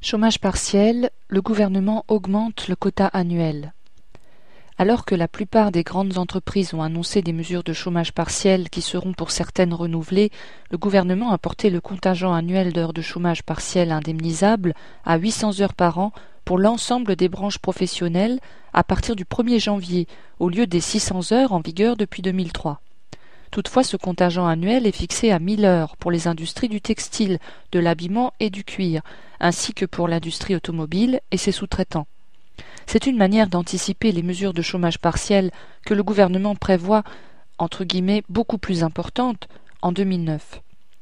Chômage partiel, le gouvernement augmente le quota annuel. Alors que la plupart des grandes entreprises ont annoncé des mesures de chômage partiel qui seront pour certaines renouvelées, le gouvernement a porté le contingent annuel d'heures de chômage partiel indemnisables à 800 heures par an pour l'ensemble des branches professionnelles à partir du 1er janvier, au lieu des 600 heures en vigueur depuis 2003. Toutefois, ce contingent annuel est fixé à 1000 heures pour les industries du textile, de l'habillement et du cuir, ainsi que pour l'industrie automobile et ses sous-traitants. C'est une manière d'anticiper les mesures de chômage partiel que le gouvernement prévoit, entre guillemets, beaucoup plus importantes en 2009.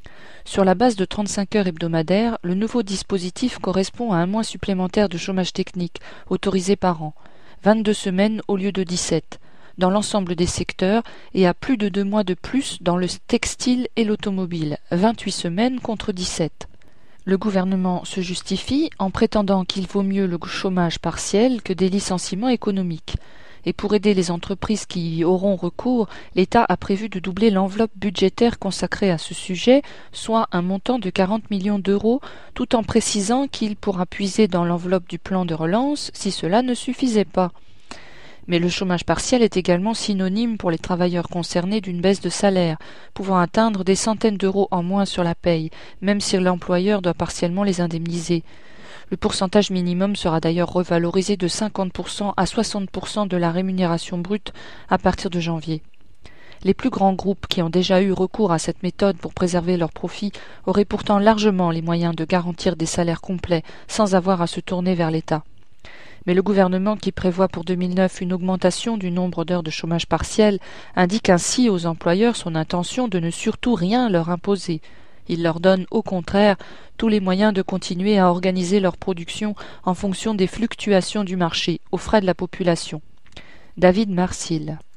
Sur la base de 35 heures hebdomadaires, le nouveau dispositif correspond à un mois supplémentaire de chômage technique autorisé par an, 22 semaines au lieu de 17, dans l'ensemble des secteurs et à plus de 2 mois de plus dans le textile et l'automobile, 28 semaines contre 17. Le gouvernement se justifie en prétendant qu'il vaut mieux le chômage partiel que des licenciements économiques. Et pour aider les entreprises qui y auront recours, l'État a prévu de doubler l'enveloppe budgétaire consacrée à ce sujet, soit un montant de 40 millions d'euros, tout en précisant qu'il pourra puiser dans l'enveloppe du plan de relance si cela ne suffisait pas. Mais le chômage partiel est également synonyme pour les travailleurs concernés d'une baisse de salaire, pouvant atteindre des centaines d'euros en moins sur la paye, même si l'employeur doit partiellement les indemniser. Le pourcentage minimum sera d'ailleurs revalorisé de 50% à 60% de la rémunération brute à partir de janvier. Les plus grands groupes qui ont déjà eu recours à cette méthode pour préserver leurs profits auraient pourtant largement les moyens de garantir des salaires complets sans avoir à se tourner vers l'État. Mais le gouvernement, qui prévoit pour 2009 une augmentation du nombre d'heures de chômage partiel, indique ainsi aux employeurs son intention de ne surtout rien leur imposer. Il leur donne au contraire tous les moyens de continuer à organiser leur production en fonction des fluctuations du marché, aux frais de la population. David Marsil.